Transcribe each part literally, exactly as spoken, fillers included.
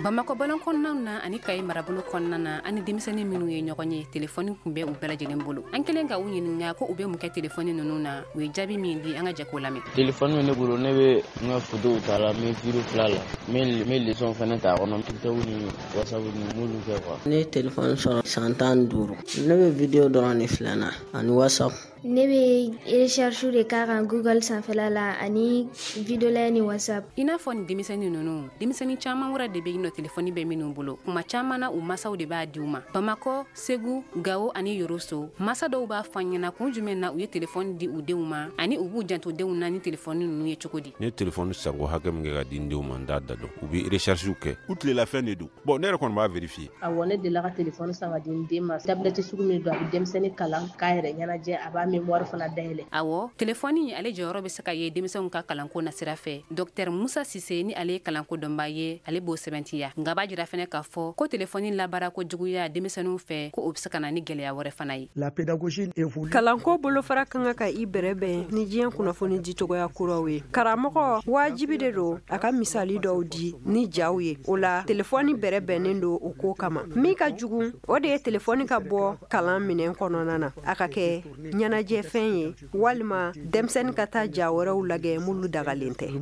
Bamako balon kɔnɔnaw na ani Kayi marabolo kɔnɔna na ani denmisɛnnin minnu ye ɲɔgɔn ye téléphone kun bɛ u bɛɛ lajɛlen bolo. An kelen ka u ɲininka ko u bɛ mun kɛ téléphone ninnu na u ye jaabi min di an ka jɛko lamɛn. Téléphone min ne bolo ne bɛ n ka photo ta la me video fila la me me leçon fana ta kɔnɔ TikTok ni WhatsApp ni mulu kɛ quoi. Ne téléphone sɔrɔ san tan ni duuru ne bɛ video dɔrɔn de filɛ na ani WhatsApp. Ne bɛ recherche de k'a kan Google sanfɛla la ani video la ni WhatsApp. I n'a fɔ ni denmisɛnnin ninnu denmisɛnnin caman wɛrɛ de bɛ yen nɔ téléphone bɛ minnu bolo kuma caman na u masaw de b'a di u ma. Bamakɔ, Segu, Gao ani Yoroso masa dɔw b'a fɔ an ɲɛna kun jumɛn na u ye téléphone di u denw ma ani u b'u janto denw na ni téléphone ninnu ye cogo di. Ne téléphone sago hakɛ min kɛ ka di n denw ma n t'a da dɔn u bɛ recherche kɛ u tilela fɛn de don bon ne yɛrɛ kɔni b'a vérifier. Awɔ ne delila ka téléphone san ka di n den ma tablette sugu min don a bɛ denmisɛnnin kalan k'a yɛrɛ ɲɛnajɛ a b'a mémoire fana dayɛlɛ. Awɔ téléphone ale jɔyɔrɔ bɛ se ka ye denmisɛnw ka kalanko na sira fɛ. Docteur Musa Sise ni ale ye kalanko dɔnbaa ye ale b'o sɛbɛntiya nka b'a jira fɛnɛ k'a fɔ ko téléphone labaara ko juguya denmisɛnninw fɛ ko o bɛ se ka na ni gɛlɛya wɛrɛ fana ye. La pédagogie évolue. Kalanko bolofara kan ka i bɛrɛbɛn ni diɲɛ kunnafoni di cogoya kuraw ye. Karamɔgɔ wajibi de don a ka misali dɔw di ni jaw ye. O la téléphone bɛrɛbɛnnen don o ko kama. Min ka jugu o de ye téléphone ka bɔ kalan minɛn kɔnɔna na a ka kɛ ɲɛnajɛ fɛn ye walima denmisɛnnin ka taa ja wɛrɛw lagɛ mulu dagalen tɛ.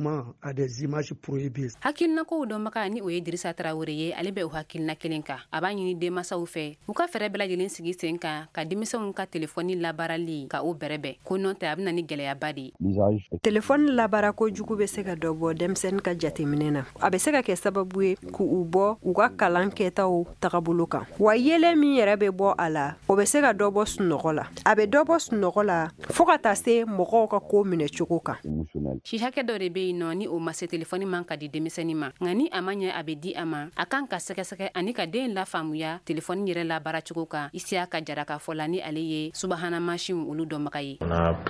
Hakilina kow dɔnbaga ni o ye Dirisa Tarawele ye ale bɛ o hakilina kelen kan a b'a ɲini denmansaw fɛ u ka fɛɛrɛ bɛɛ lajɛlen sigi sen kan ka denmisɛnw ka téléphone labaarali ka o bɛrɛbɛn ko nɔ tɛ a bɛ na ni gɛlɛyaba de ye. Téléphone labaara ko jugu bɛ se ka dɔ bɔ denmisɛnnin ka jateminɛ na a bɛ se ka kɛ sababu ye k'u bɔ u ka kalan kɛtaw tagabolo kan wa yelen min yɛrɛ bɛ bɔ a la o bɛ se ka dɔ bɔ sunɔgɔ la a bɛ dɔ bɔ sunɔgɔ la fo ka taa se mɔgɔw ka ko minɛ cogo kan. Si hakɛ dɔ de bɛ yen nɔ ni o ma se téléphone man ka di denmisɛnnin ma nka ni a ma ɲɛ a bɛ di a ma a kan ka sɛgɛsɛgɛ ani ka den lafaamuya téléphone yɛrɛ labaara cogo kan Isiya ka jara k'a fɔ la ni ale ye subahana mansinw olu dɔnbaga ye.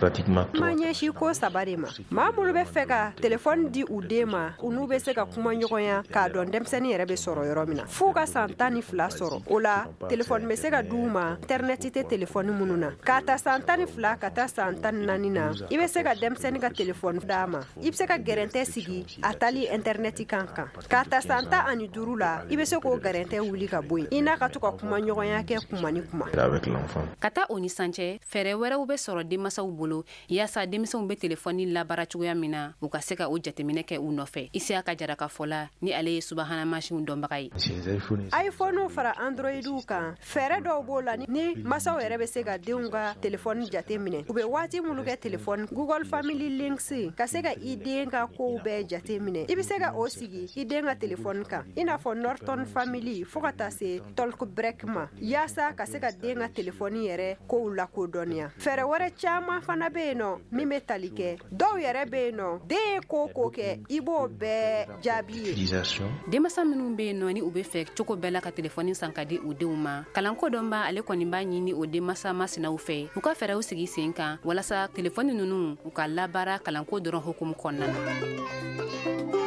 Ma ɲɛsi ko saba de ma maa minnu bɛ fɛ ka téléphone di u den ma u n'u bɛ se ka kuma ɲɔgɔnya k'a dɔn denmisɛnnin yɛrɛ bɛ sɔrɔ yɔrɔ min na f'u ka san tan ni fila sɔrɔ o la téléphone bɛ se ka di u ma internet tɛ téléphone minnu na k'a ta san tan ni fila ka taa san tan ni naani na i bɛ se ka denmisɛnnin ka téléphone d'a ma i bɛ se ka gɛrɛntɛ sigi a tali internet kan kan k'a ta san tan ani duuru la i bɛ se k'o gɛrɛntɛ wuli ka bɔ yen i n'a ka to ka kuma ɲɔgɔnya kɛ kuma ni kuma. Ka taa o ni sancɛ fɛɛrɛ wɛrɛw bɛ sɔrɔ denmansaw bolo yaasa denmisɛnw bɛ téléphone labaara cogoya min na u ka se ka o jateminɛ kɛ u nɔfɛ Isiya ka jara ka fɔ la ni ale ye subahana mansinw dɔnbaga ye. iPhone fara Androidu kan fɛɛrɛ dɔw b'o la ni masaw yɛrɛ bɛ se ka denw ka téléphone jateminɛ u bɛ waati minnu kɛ téléphone Google Family Links ka se ka i den ka kow bɛɛ jateminɛ i bɛ se ka o sigi i den ka téléphone kan i n'a fɔ Norton Family fo ka taa se Talkback ma yaasa ka se ka den ka téléphone yɛrɛ kow lakodɔnniya. Fɛɛrɛ wɛrɛ caman fana bɛ yen nɔ min bɛ tali kɛ dɔw yɛrɛ bɛ yen nɔ den ye ko ko kɛ i b'o bɛɛ jaabi ye. Denmansa minnu bɛ yen nɔ ni u bɛ fɛ cogo bɛɛ la ka téléphone san ka di u denw ma kalanko dɔnba ale kɔni b'a ɲini o denmansa masinaw fɛ u ka fɛɛrɛw sigi sen kan walasa téléphone ninnu u ka labaara kalanko dɔrɔn hukumu kɔnɔna na.